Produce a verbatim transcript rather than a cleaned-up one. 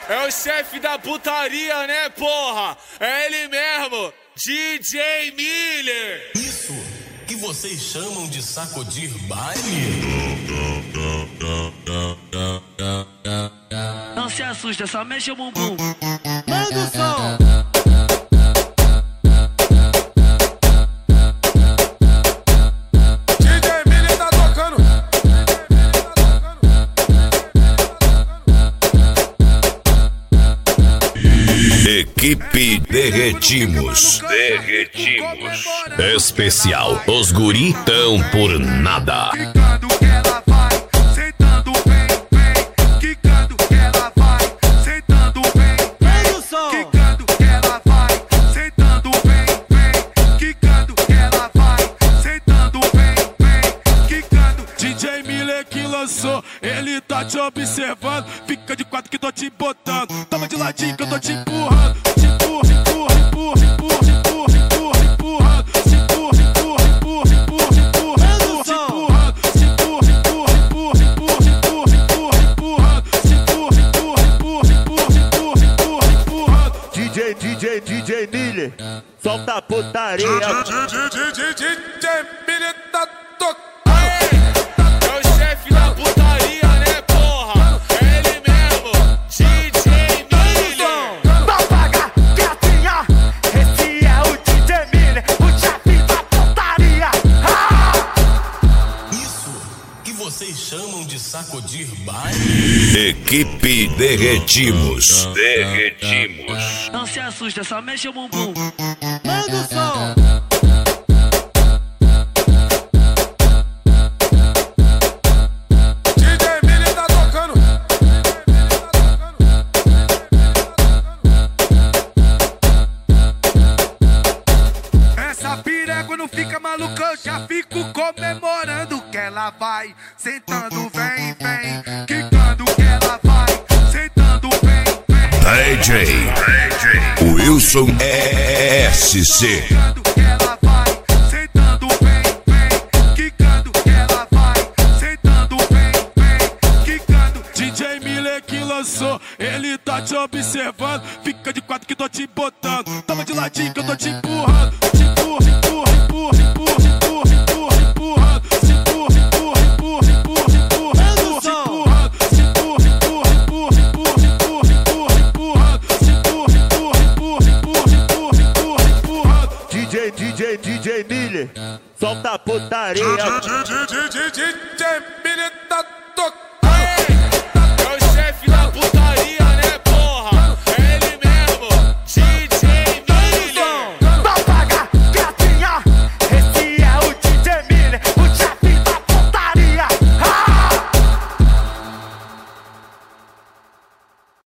É o chefe da putaria, né, porra? É ele mesmo, D J Miller. Isso que vocês chamam de sacudir baile? Não se assusta, só mexe o bumbum. Manda o som. D J Miller tá tocando. Equipe Derretimos. Derretimos. Especial. Os guri tão por nada. Quicando que ela vai, sentando bem, bem. Quicando que ela vai, sentando bem, Manda o som. quicando que ela vai, sentando bem, bem. Quicando que ela vai, sentando bem, bem. Quicando. D J Miller que lançou, ele tá te observando. Fica de quatro que tô te botando. Toma de ladinho que eu tô te empurrando. Te empurro, te empurro, te empurro, te empurro, te empurro, te empurro, te empurrando. Te empurro, te empurro, te empurro, te empurro, te empurro, te empurro, te empurrando. Te empurro, te empurro, te empurro, te empurro, te empurro, te empurro, te empurrando. Te empurro, te empurro, te empurro, te empurro, te empurro, te empurro, te empurrando. D J, D J, D J Miller, solta a putaria. D J Miller tá tocando. É o chefe da putaria, né, porra? É ele mesmo, D J Miller. Papaga, gatinha, esse é o D J Miller, o chefe da putaria. Isso que vocês chamam de sacudir baile? Equipe Derretimos. Derretimos. Não se assusta, só mexe o bumbum. Manda o som. D J Miller tá tocando. Essa piranha quando fica maluca eu já fico comemorando que ela vai, sentando vem, vem, quicando que ela vai, sentando vem, vem. D J Wilson S C. Quicando que ela vai, sentando vem, vem, quicando que ela vai, sentando vem, vem, quicando. D J Miller que lançou, ele tá te observando. Fica de quatro que tô te botando. Toma de ladinho que eu tô te empurrando. Te empurro, te empurro, te empurro, te empurro, te empurro, te empurro, te empurrando. Te empurro, te empurro, te empurro, te empurro, te empurro, te empurro, te empurrando. Te empurro, te empurro, te empurro, te empurro, te empurro, te empurro, te empurrando. Te empurro, te empurro, te empurro, te empurro, te empurro, te empurro, te empurrando. D J, D J, D J Miller, solta a putaria. D J